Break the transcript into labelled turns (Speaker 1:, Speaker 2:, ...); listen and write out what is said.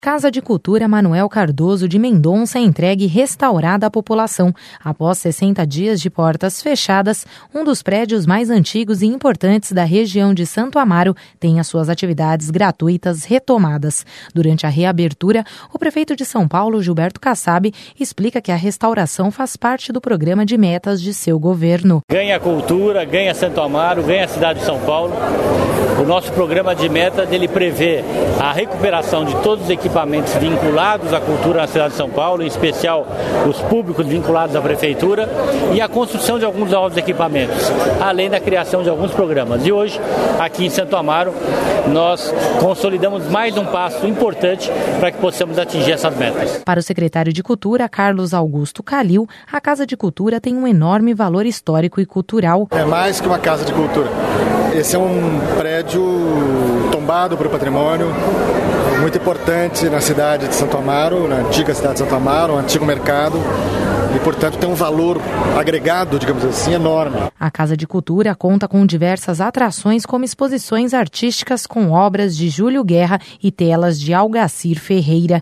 Speaker 1: Casa de Cultura Manuel Cardoso de Mendonça é entregue e restaurada à população. Após 60 dias de portas fechadas, um dos prédios mais antigos e importantes da região de Santo Amaro tem as suas atividades gratuitas retomadas. Durante a reabertura, o prefeito de São Paulo, Gilberto Kassab, explica que a restauração faz parte do programa de metas de seu governo.
Speaker 2: Ganha a cultura, ganha Santo Amaro, ganha a cidade de São Paulo. O nosso programa de metas, ele prevê a recuperação de todos os equipamentos vinculados à cultura na cidade de São Paulo, em especial os públicos vinculados à prefeitura, e a construção de alguns novos equipamentos, além da criação de alguns programas. E hoje, aqui em Santo Amaro, nós consolidamos mais um passo importante para que possamos atingir essas metas.
Speaker 1: Para o secretário de Cultura, Carlos Augusto Calil, a Casa de Cultura tem um enorme valor histórico e cultural.
Speaker 3: É mais que uma casa de cultura. Esse é um prédio tombado para o patrimônio, muito importante na cidade de Santo Amaro, na antiga cidade de Santo Amaro, um antigo mercado, e, portanto, tem um valor agregado, digamos assim, enorme.
Speaker 1: A Casa de Cultura conta com diversas atrações, como exposições artísticas com obras de Júlio Guerra e telas de Algacir Ferreira.